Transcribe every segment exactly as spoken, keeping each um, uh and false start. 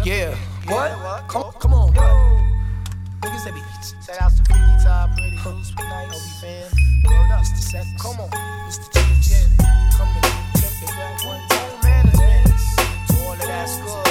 Yeah. What? Come, come on, what? Niggas that be. Shout out to Freaky Top, Pretty Goose, Nice, Obi Fan. It's the set. Come on, it's the chickens. Yeah. Come and check it out one time. Management. To all of that school.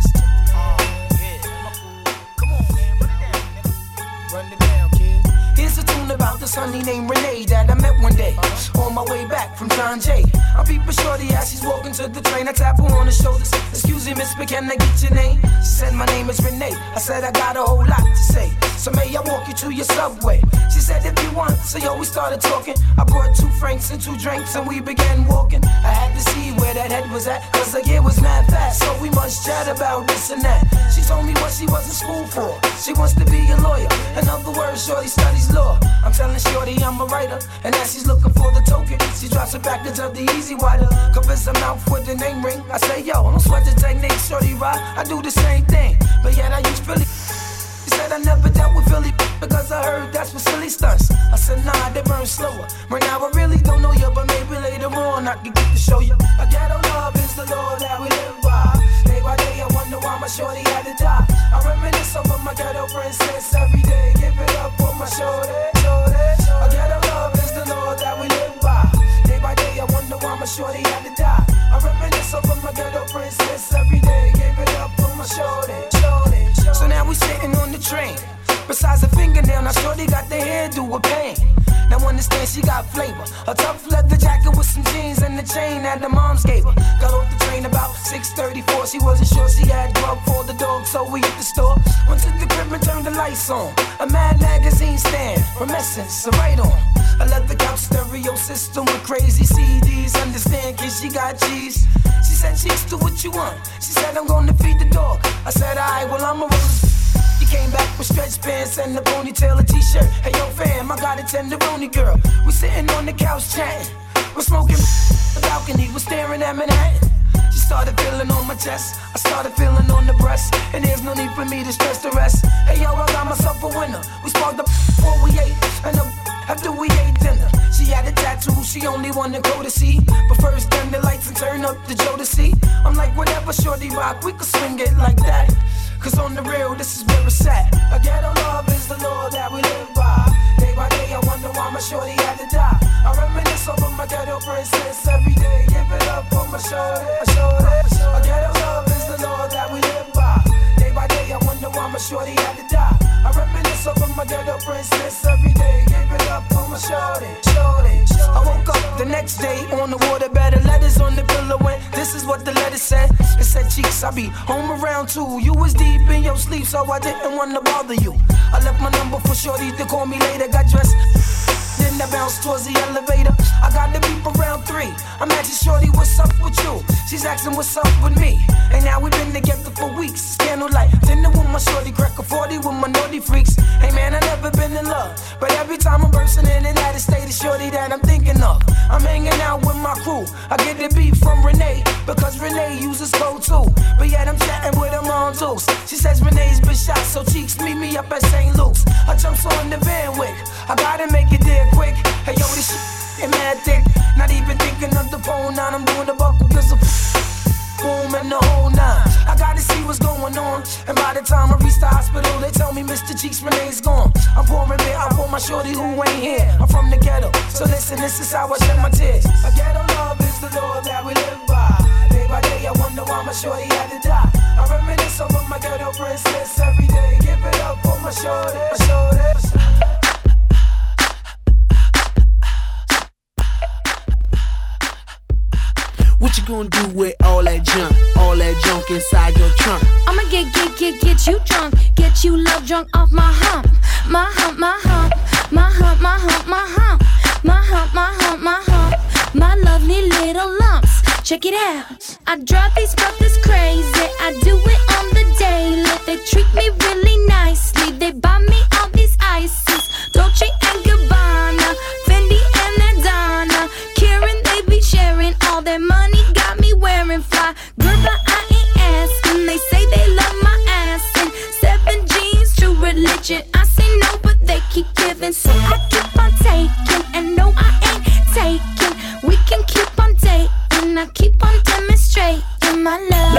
Uh, yeah. Come on, man. Run it down, nigga. Run it down, kid. Here's a tune about this honey named Renee that I met one day uh-huh. on my way back from John Jay. I'm peeping shorty as she's walking to the train. I tap her on the shoulders. Excuse me, miss, but can I get your name? She said my name is Renee. I said I got a whole lot to say. So may I walk you to your subway? She said if you want. So yo, we started talking. I brought two francs and two drinks and we began walking. I had to see where that head was at, cause the year was mad fast. So we must chat about this and that. She told me what she was in school for. She wants to be a lawyer. In other words, shorty studies law. I'm telling shorty I'm a writer. And as she's looking for the token, she drops a package of the Easy Wider. Covers her mouth with the name ring. I say yo, don't sweat the technique, shorty ride. I do the same thing, but yet I use Philly. She said I never dealt with Philly because I heard that's for silly stunts. I said nah, they burn slower. Right now I really don't know you, but maybe later on I can get to show you. A ghetto love is the law that we live by. Day by day I wonder why my shorty had to die. I reminisce over my ghetto princess every day. Give it up on my shoulder, shoulder. A ghetto love is the law that we live by. Day by day I wonder why my shorty had to die. I reminisce over my ghetto princess every day. Give it up on my shoulder, shoulder. So now we sitting on the train. Besides the fingernail, now shorty got the hairdo with pain. Now understand she got flavor. A tough leather jacket with some jeans and the chain that the moms gave her. Got off the train about six thirty-four. She wasn't sure she had grub for the dog, so we hit the store. Went to the crib and turned the lights on. A Mad magazine stand from Essence, a right on. A leather couch stereo system with crazy C Ds. Understand, kid, she got cheese. She said, cheese, do what you want. She said, I'm gonna feed the dog. I said, alright, well, I'm a rose. He came back with stretch pants and a ponytail, a t-shirt. Hey, yo, fam, I got a tenderoni girl. We sitting on the couch chatting. We're smoking the balcony, we're staring at Manhattan. She started feeling on my chest. I started feeling on the breast. And there's no need for me to stress the rest. Hey, yo, I got myself a winner. We sparked up before we ate. And the after we ate dinner. She had a tattoo, she only wanted to go to see. But first, turn the lights and turn up the Jodeci. I'm like, whatever, shorty rock, we could swing it like that. Cause on the real, this is where it's at. A ghetto love is the law that we live by. Day by day, I wonder why my shorty had to die. I reminisce over my ghetto princess every day. Give it up on my shoulder, shoulder. A ghetto love is the law that we live by. Day by day, I wonder why my shorty had to die. I reminisce over my ghetto princess every day. Give it up on my shoulder, shoulder. I woke up the next day on the waterbed. Letters on the pillow and this is what the letter said. It said, cheeks, I be home around two. You was deep in your sleep, so I didn't want to bother you. I left my number for shorty to call me later. Got dressed, then I bounced towards the elevator. I got the beep around three. I'm asking shorty, what's up with you? She's asking what's up with me. And now we've been together for weeks. Candlelight, dinner with my shorty, crack a forty with my naughty freaks. Hey man, I never been in love, but every time I'm bursting in and out of state, it's shorty that I'm thinking of. I'm hanging out with my crew. I get the beat from Renee, because Renee uses code too. But yet I'm chatting with her on deuce. She says Renee's been shot, so cheeks meet me up at Saint Luke's. I jumps on the Van Wick. I gotta make it there quick. Hey yo, this shit ain't mad thick. Not even thinking of the phone, now I'm doing the buckle cause of boom and the whole nine. I gotta see what's going on. And by the time I reach the hospital, they tell me Mister Cheeks Renee's gone. I'm pouring beer out for my shorty who ain't here. I'm from the ghetto, so listen, this is how I shed my tears. A ghetto love is the law that we live by. Day by day, I wonder why my shorty had to die. I reminisce over my ghetto princess every day. Give it up on my shoulder, my shoulder. What you gonna do with all that junk, all that junk inside your trunk? I'ma get, get, get, get you drunk, get you love drunk off my hump, my hump, my hump, my hump, my hump, my hump, my hump, my hump, my hump, my lovely little lumps. Check it out. I drive these brothers crazy. I do it on the daily. They treat me really nicely. They buy me all these ices, Dolce and Gabbana, Fendi and Adana. Karen, they be sharing all their money. Got me wearing fly, girl, but I ain't asking. They say they love my ass and seven jeans, true religion. I say no, but they keep giving, so I keep on taking. And no, I ain't taking. We can keep on dating. I keep on demonstrating my love.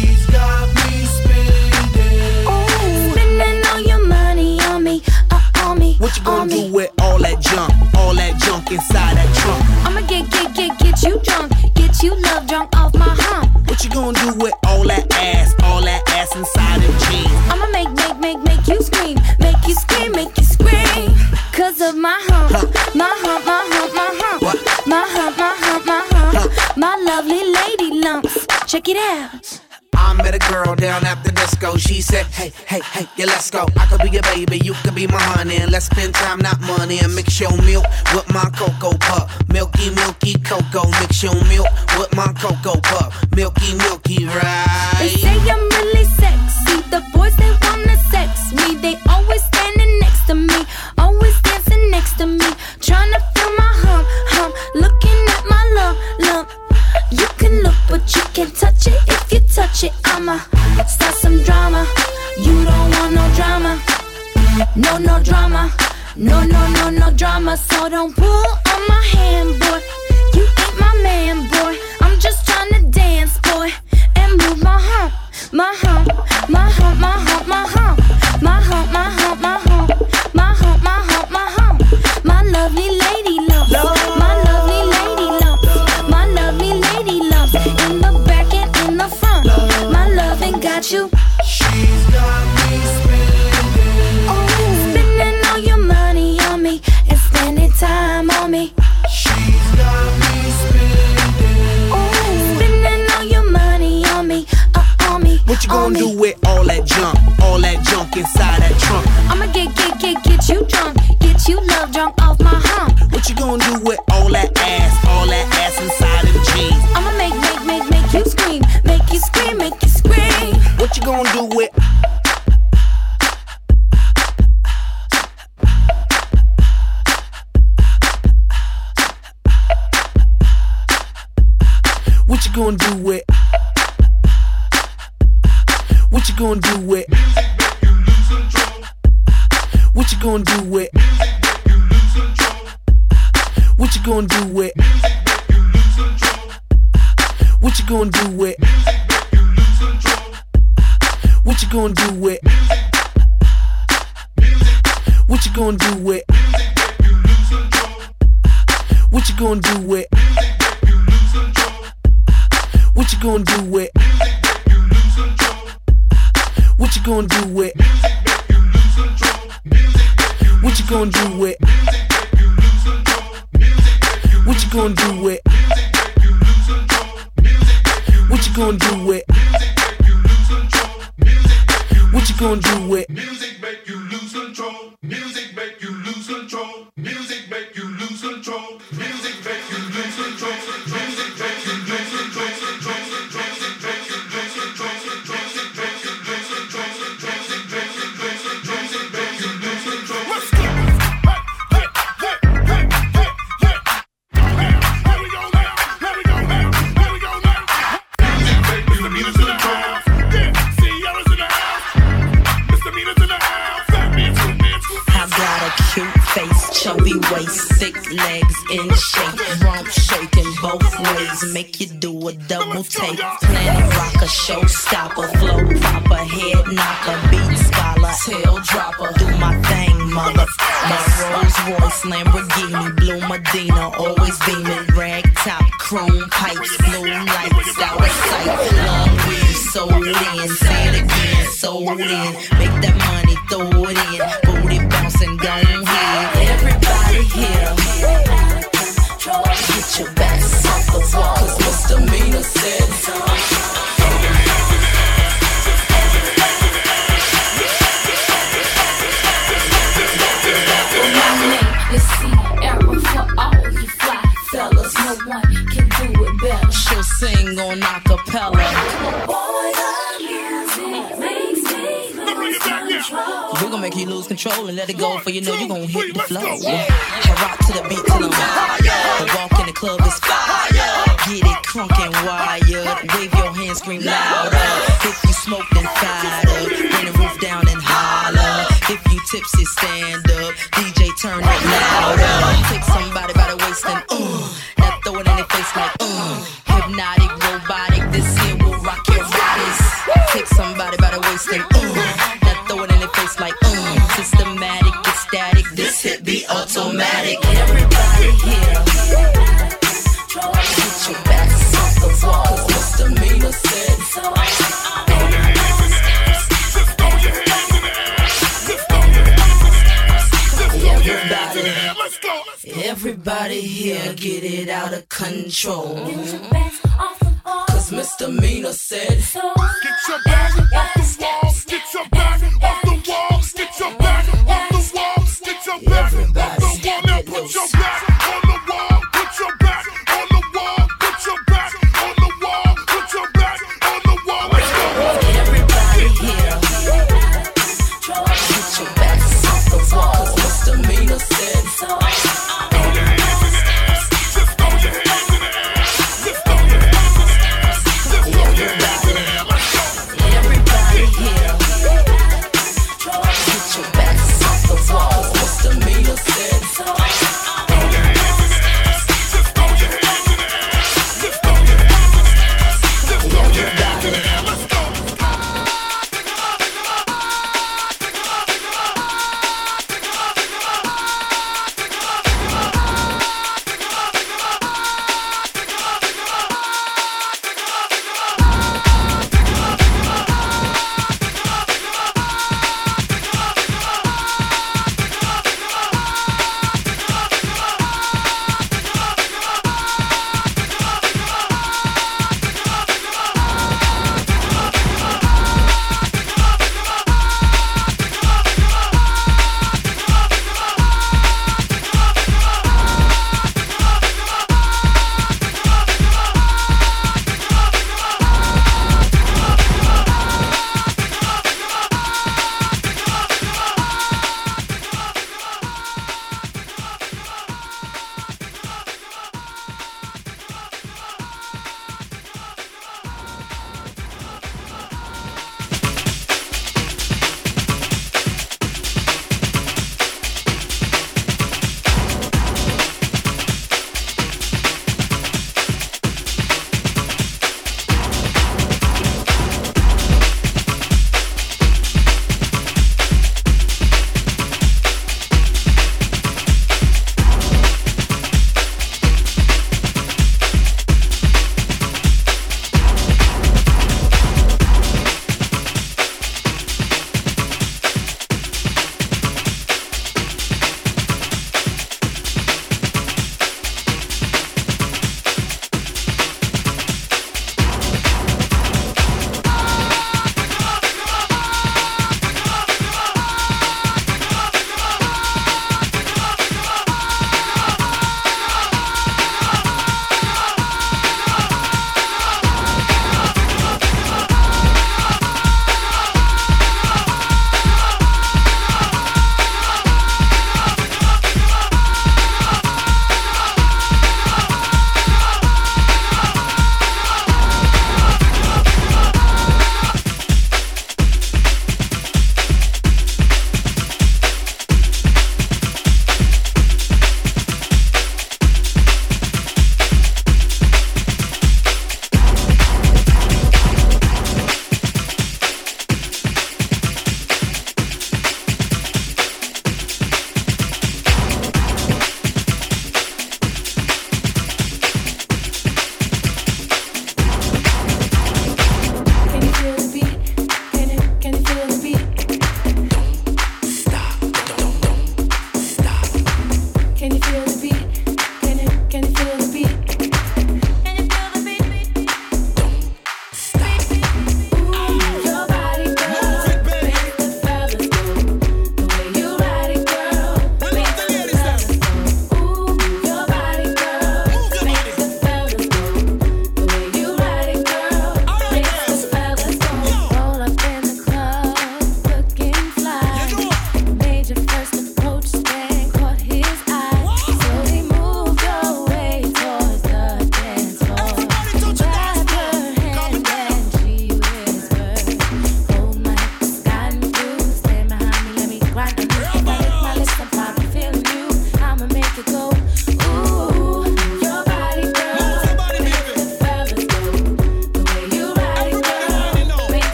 She's got me spending. Ooh, spending all your money on me, uh, on me. What you gonna on do me. with all that junk? All that junk inside that trunk? I'ma get, get, get, get you drunk. Get you love drunk off my hump. What you gonna do with all that ass? All that ass inside them jeans? I'ma make, make, make, make you scream. Make you scream, make you scream. Cause of my hump. Huh. My hump, my hump, my hump. What? My hump, my hump, my hump. Huh. My lovely lady lumps. Check it out. I met a girl down at the disco. She said, hey, hey, hey, yeah, let's go. I could be your baby, you could be my honey. And let's spend time, not money. And mix your milk with my cocoa pup. Milky, milky cocoa. Mix your milk with my cocoa pup. Milky, milky, right? They say I'm really sexy. The boys, they wanna sex me. They always standing next to me. Always dancing next to me. Tryna feel my hump, hump. Looking at my lump, lump. You can look, but you can't touch it. If you touch it, I'ma start some drama. You don't want no drama. No, no drama. No, no, no, no drama. So don't pull on my hand, boy. You ain't my man, boy. I'm just tryna dance, boy. And move my hump. My hump. My hump, my hump, my hump. My hump, my hump, my hump. My hump, my hump, my hump. My lovely lady lumps. My lovely lady lumps. My lovely lady lumps. In the back and in the front. My loving got you. She's got me spending. Oh, spending all your money on me and spending time on me. She's got me spending. Oh, spending all your money on me, uh, on me. What you on gonna me. do with all that junk? All that junk inside that trunk? I'ma get, get, get, get you drunk. Get you love drunk off my hump. What you gonna do with all that ass? All that ass inside them jeans? I'ma make, make, make, make you scream. Make you scream, make you scream. What you gonna do with? What you gonna do with? What you gonna do with? What you gonna do with? What you gonna do with? What you gonna do with? What you gonna do with? What you gonna do with? What you gonna do with? What you gonna do with? What you gonna do with? What you gonna do with? What you gonna do with? What you gonna do with? What you gonna do with? Music make you lose control. Music make you lose control. Music make you lose control. Music make you lose control. Music make you lose control. Chubby waist, thick legs in shape, rump shaking both ways, make you do a double take. Planet rocker, showstopper, flow popper, head knocker, beat scholar, tail dropper. Do my thing, mother. My Rolls Royce, Lamborghini, blue Medina, always beaming, rag top, chrome pipes, blue lights, out of sight. Long weave, sold in, say it again, sold in. Make that money, throw it in, booty bouncing, gone here. Everybody here, get your backs off the wall, cause misdemeanor said My name is Sierra for all you fly fellas. No one can do it better. she'll sing on acapella. Boy, the music makes me lose control. We're gonna make you lose control and let it go, for you know you gonna hit the flow. Yeah. I rock to the beat till I'm higher. The walk in the club is fire. Get it crunk and wired. Wave your hands, scream louder. If you smoke, then fired up. Bring the roof down and holler. If you tipsy, stand up. D J, turn it louder. Take somebody by the waist and uh. Now throw it in their face like uh. Hypnotic, robotic, this here will rock your bodies. waist and mm. Now throw it in their face like mm. Systematic, ecstatic, this hit be automatic. Everybody here, get your backs off the wall, 'cause misdemeanor said so. Throw your hands in the air, just throw your hands in the air, just throw your hands in the air, just throw your hands in the air. Let's go. Everybody here get it out of control. Cause misdemeanor said so. Get your back off the walls, get your back off the walls, get your back off the walls, get your back off the wall. Now put your back on the wall, put your back on the wall, put your back on the wall, put your back on the wall. Let's go. Everybody here, get your back off the wall. Cause misdemeanor said so.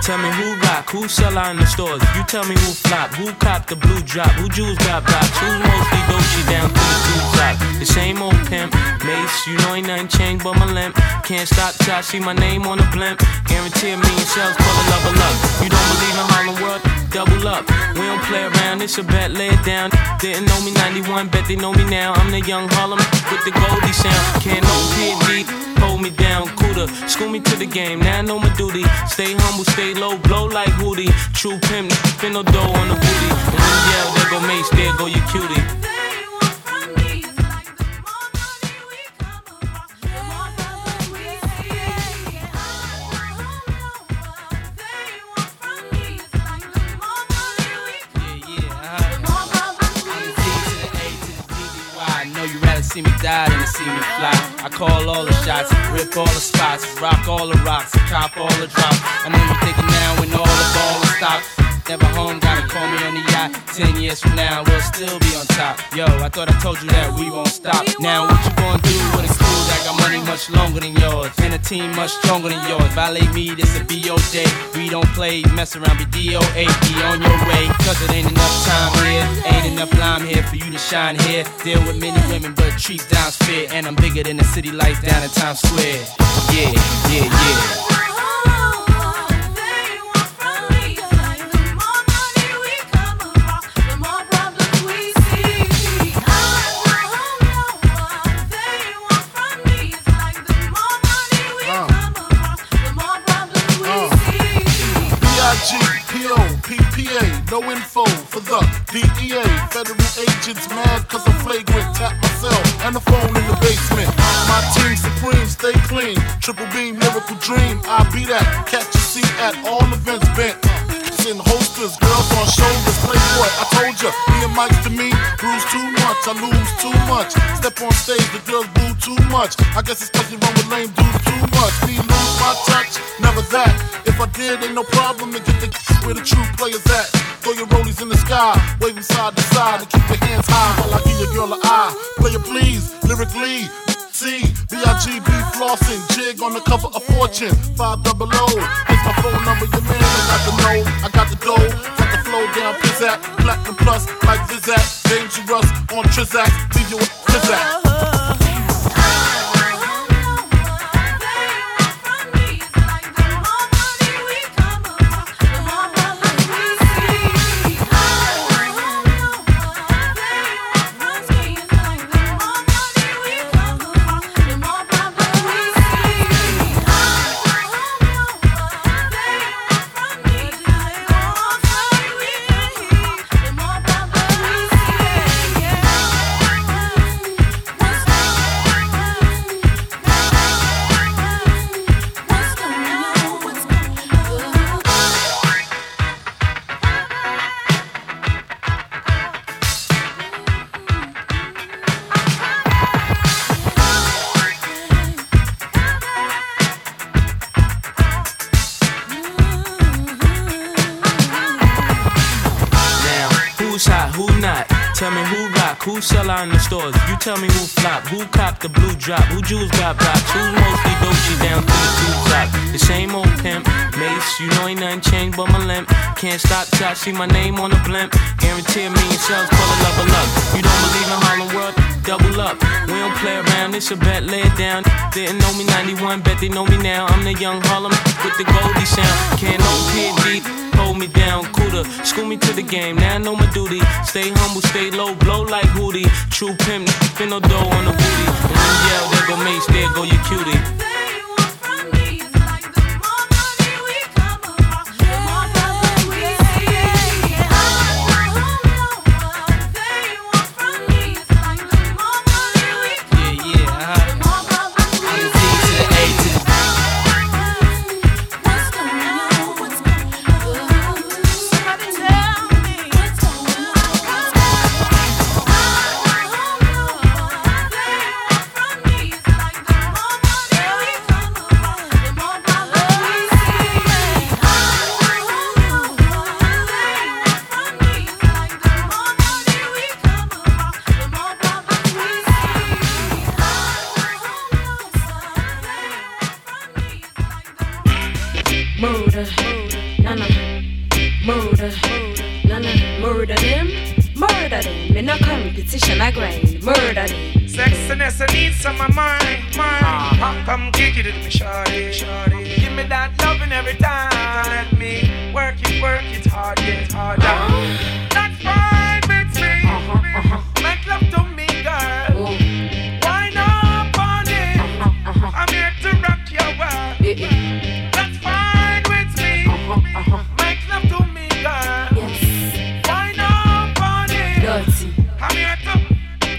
Tell me who rock, who sell out in the stores. You tell me who flop, who cop the blue drop, who jewels got blocks, who's mostly Dolce down to the two top. The same old pimp, Mace, you know ain't nothing changed but my limp. Can't stop till I see my name on the blimp. Guarantee a million shells, call a level up. You don't believe in Harlem World? Double up. We don't play around, it's a bet, lay it down. Didn't know me ninety-one, bet they know me now. I'm the young Harlem with the Goldie sound. Can't no P and D, hold me down, cooler. School me to the game, now I know my duty. Stay humble, stay low, blow like Hootie. True pimp, spin no dough on the booty. And when you yell, there go Mace, there go your cutie. See me die than to see me fly. I call all the shots, rip all the spots, rock all the rocks, cop all the drops. I know you're thinking now when all the ball is stopped. Never home, gotta call me on the yacht. Ten years from now, we'll still be on top. Yo, I thought I told you that we won't stop. Now what you gonna do with a crew that got money much longer than yours, and a team much stronger than yours? Violate me, this a B O J. We don't play, mess around, be D O A. Be on your way, cause it ain't enough time here. Ain't enough lime here for you to shine here. Deal with many women, but treat down's fair. And I'm bigger than the city lights down in Times Square. Yeah, yeah, yeah. No info for the D E A. Federal agents mad cause I'm flagrant. Tap myself and the phone in the basement. My team supreme, stay clean. Triple beam, miracle dream. I be that. Catch a seat at all events bent. In holsters, girls on shoulders. Playboy, I told ya. Me and Mike's to me, bruise too much. I lose too much. Step on stage, the girls boo too much. I guess it's cause you run with lame dudes too much. Me lose my touch, never that. If I did, ain't no problem to get the where the true players at. Throw your rollies in the sky, waving side to side, and keep your hands high while I give your girl an eye. Player please, lyrically, C, B I G B flossing, jig on the cover of Fortune, five double O. Here's my phone number, your man, I got the know, I got the dough, got the flow down, pizzazz, platinum plus, like Zizak, dangerous on Trizak, leave you with Trizak. Tell me who rock, who sell out in the stores. You tell me who flop, who cop the blue drop, who jewels got blocks, who's mostly Dolce down to the two top. The same old pimp, Mace, you know ain't nothing changed but my limp. Can't stop till I see my name on the blimp. Guarantee a million shells, call a level up. You don't believe in Harlem World? Double up. We don't play around, it's a bet, lay it down. Didn't know me ninety-one, bet they know me now. I'm the young Harlem with the Goldie sound. Can't no P and D, hold me down, cooler. School me to the game, now I know my duty. Stay humble, stay low, blow like Hootie. True pimp, spin no dough on the booty. And when you yell, there go Mace, there go your cutie. Nana, murder, Nana, murder them, murder them. In a competition, I grind, murder them. Sexiness, I need some of mine, mine. Uh-huh. Come kick it with me, shawty, shawty. Give me that loving every time. Let me work it, work it hard, get harder. Uh-huh. That's fine with me. Uh-huh, uh-huh. Make love to me, girl. Ooh. Why not on it? Uh-huh, uh-huh. I'm here to rock your world. Yeah. That's fine with me. Uh-huh, uh-huh. Make love to me, girl. Yes. Why not on it? Dirty. I'm here to.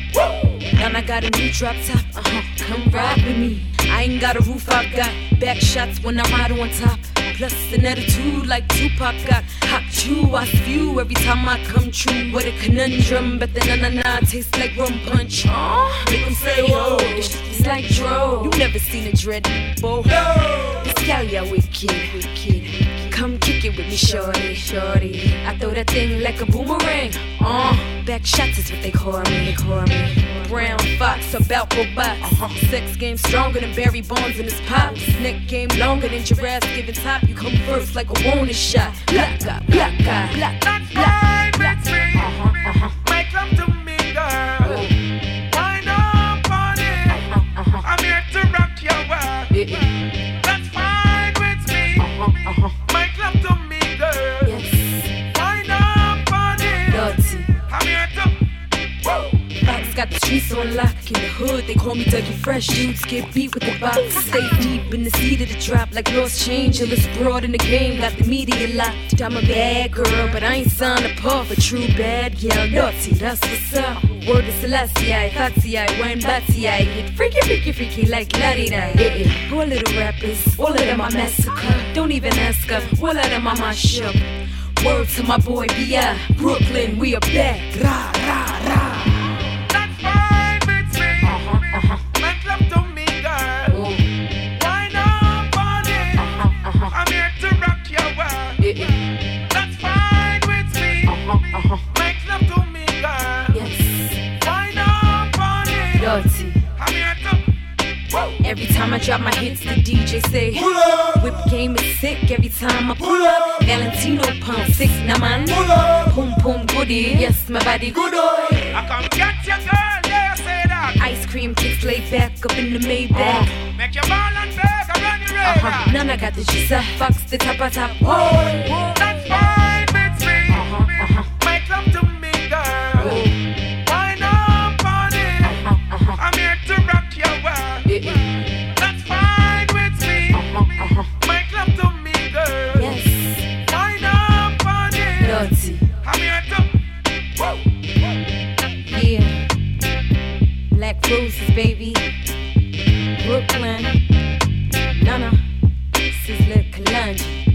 And I got a new drop top, uh-huh, come ride with me. I ain't got a roof, I got back shots when I ride on top. Plus an attitude like Tupac got. Hot chew, I spew every time I come true. What a conundrum, but the na-na-na tastes like rum punch. Uh, make them say, oh, this shit is like dro. You never seen a dread, bo. This gal, ya wicked, wicked. Come kick it with me, shorty, shorty. I throw that thing like a boomerang. Uh, back shots is what they call me, they call me. Brown fox about robots. Uh-huh. Sex game stronger than Barry Bonds in his pops. Neck game longer than giraffes giving top. You come first like a warning shot. Black guy, black guy, black, that's black, fine, black, black. Uh-huh, uh-huh. Make love to me, girl. Oh. Why not party? Uh-huh, uh-huh. I'm here to rock your world. Yeah. That's fine with me. Uh-huh, uh-huh. Make love to me, girl. Yes. Why not party? Dirty. I'm here to. Woo. Fox got the streets on lock. In the hood, they call me Dougie Fresh. Dudes get beat with the box. Stay deep in the seat of the drop like Lost Change. Illest broad in the game, got the media locked. I'm a bad girl, but I ain't signed up for a true bad girl. Naughty, that's what's up. Word is Celestia, Fatsy, Wayne Batsy. Get freaky, freaky, freaky like Laddy-da. Yeah, yeah. All little rappers, all of them are massacre. Don't even ask her, all of them are my shop. Word to my boy B I Brooklyn, we are back. Rah, rah, rah. Make love to me, girl. Ooh. Why not party? Uh-huh, uh-huh. I'm here to rock your world. Yeah. That's fine with me. Uh-huh, uh-huh. Make love to me, girl. Yes. Why not party? Dirty. I'm here to. Woo. Every time I drop my hits, the D J say, pull up. Whip game is sick. Every time I pull, pull up. Valentino pump six, nah man. Pull up. Pum pum goodie. Yes, my body good. I come get your girl. Yeah, say that. Ice cream kicks laid back up in the Maybach. Uh, make your ball and bag, I run your radar. Uh-huh. None I got the juice, Fox the top of top. Whoa. That's fine with me. Uh-huh, uh-huh. Make love to me, girl. Whoa. Why not party? Uh-huh, uh-huh. I'm here to rock your world. Yeah. That's fine with me. Uh-huh, uh-huh. Make love to me, girl. Yes. Why not party? Dirty. I'm here to. Whoa. Yeah. Black roses, baby. Brooklyn. Nana. This is Lil Kalonji.